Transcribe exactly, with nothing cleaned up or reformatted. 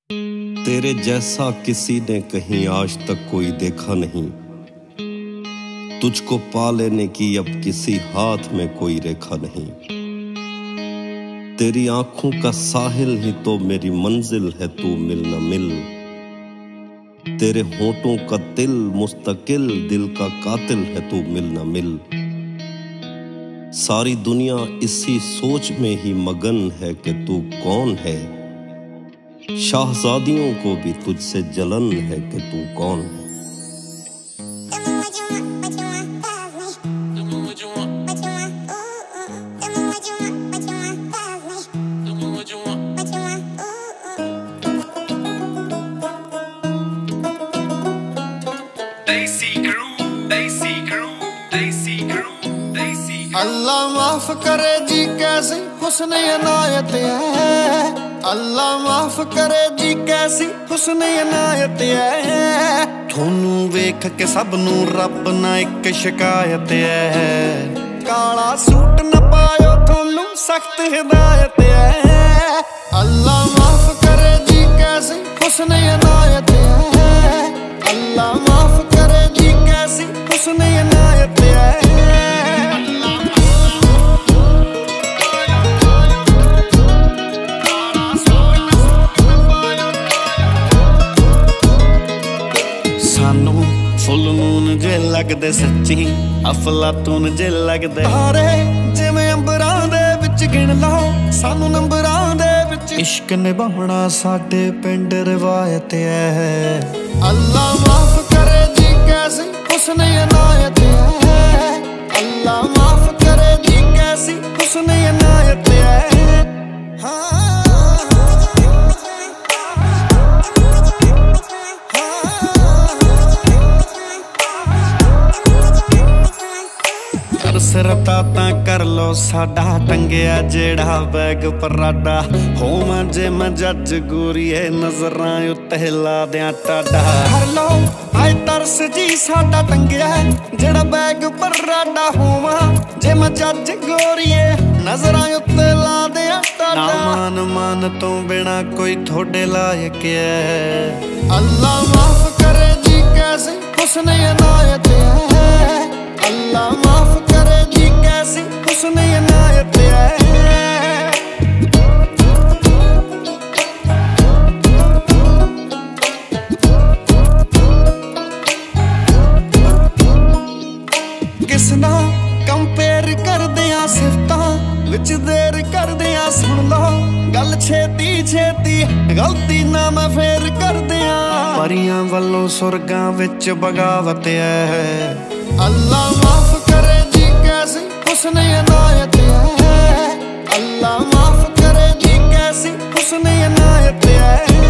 तेरे जैसा किसी ने कहीं आज तक कोई देखा नहीं। तुझको पा लेने की अब किसी हाथ में कोई रेखा नहीं। तेरी आंखों का साहिल ही तो मेरी मंजिल है, तू मिल न मिल। तेरे होठों का तिल मुस्तकिल दिल का कातिल है, तू मिल न मिल। सारी दुनिया इसी सोच में ही मगन है कि तू कौन है। शाहजादियों को भी तुझसे जलन है कि तू कौन है। अल्लाह माफ करे जी कैसी हुस्न इनायत है। अल्लाह माफ करे जी कैसी हुस्न इनायत है। थोनू वेख के सब नू रब ना एक शिकायत है। काला सूट न पायो थोनू सख्त हिदायत है। अल्लाह माफ करे जी कैसी हुस्न इनायत है। अल्लाह माफ करे जी कैसी हुस्न इनायत है। फुल मून जे लगदे सच्ची अफलातून जे लगदे तारे जिवें अंबरां दे विच गिण लो सानू नंबरां दे विच। इश्क निभाउणा साडे पिंड रिवायत है। अल्लाह माफ करे जी कैसी हुस्न इनायत है। अल्लाह माफ करे जी कैसी हुस्न इनायत है। हाँ सरता तां कर लो साडा टंगिया जेड़ा बैग पराडा। होवां जे मैं जज गोरीए नजरां उत्ते ला दियां टाडा। कर लो आए तरस जी साडा टंगिया जेड़ा बैग पराडा। होवां जे मैं जज गोरीए नजरां उत्ते ला दियां टाडा। मान मान तो बिना कोई थोड़े लायक है। अल्लाह माफ करे जी कैसी हुस्न इनायत है। अल्लाह माफ करे जी कैसी हुस्न इनायत है। किसना कंपेयर करदियां सिफतां विच देर करदियां सुन लो गल छेती छेती गलती ना मैं फेर करदियां। परियां वल्लों सुरगां विच बगावत है। अल्लाह माफ करे जी कैसी हुस्न इनायत है। अल्लाह माफ करे जी कैसी हुस्न इनायत है।